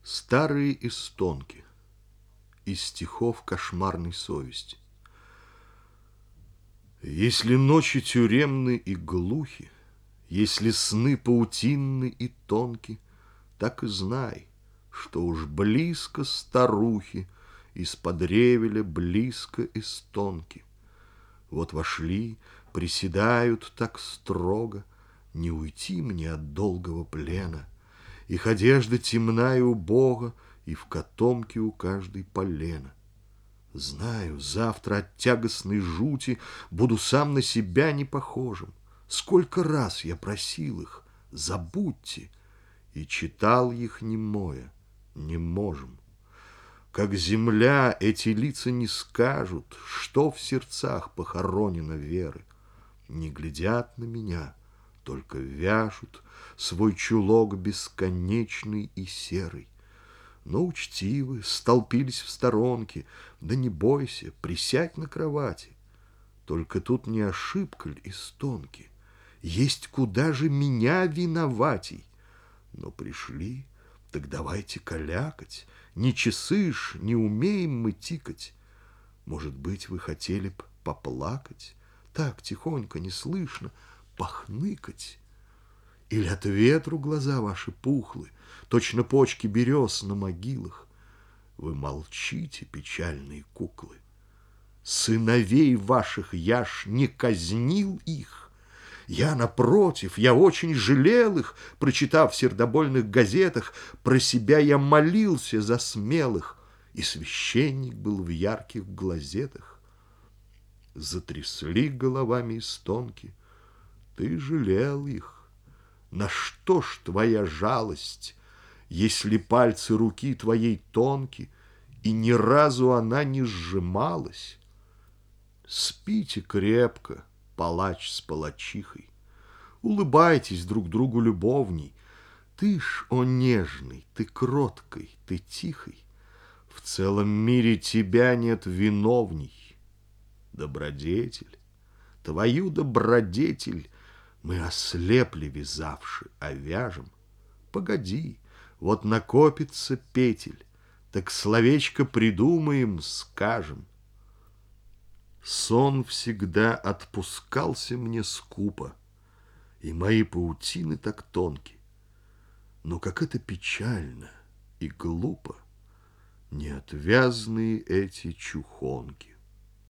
Старые эстонки из стихов кошмарной совести. Если ночи тюремны и глухи, если сны паутинны и тонки, так и знай, что уж близко старухи из-под ревеля близко эстонки. Вот вошли, приседают так строго, не уйти мне от долгого плена. Их одежда темна и убога, и в котомке у каждой полено. Знаю, завтра от тягостной жути буду сам на себя не похожим. Сколько раз я просил их: забудьте, и читал их немое: не можем. Как земля, эти лица не скажут, что в сердцах похоронено веры. Не глядят на меня, только вяжут свой чулок бесконечный и серый. Но учтивы, столпились в сторонке. Да не бойся, присядь на кровати. Только тут не ошибка ль эстонки? Есть куда же меня виноватей. Но пришли, так давайте калякать. Не часы ж, не умеем мы тикать. Может быть, вы хотели б поплакать? Так, тихонько, неслышно, похныкать. Или от ветру глаза ваши пухлы, точно почки берез на могилах? Вы молчите, печальные куклы. Сыновей ваших я ж не казнил их. Я, напротив, я очень жалел их, прочитав в сердобольных газетах. Про себя я молился за смелых, и священник был в ярких глазетах. Затрясли головами эстонки. Ты жалел их. На что ж твоя жалость, если пальцы руки твоей тонки, и ни разу она не сжималась? Спите крепко, палач с палачихой. Улыбайтесь друг другу любовней. Ты ж, о нежный, ты кроткой, ты тихой. В целом мире тебя нет виновней. Добродетель, твою добродетель мы ослепли вязавши, а вяжем. Погоди, вот накопится петель, так словечко придумаем, скажем. Сон всегда отпускался мне скупо, и мои паутины так тонки. Но как это печально и глупо, неотвязные эти чухонки.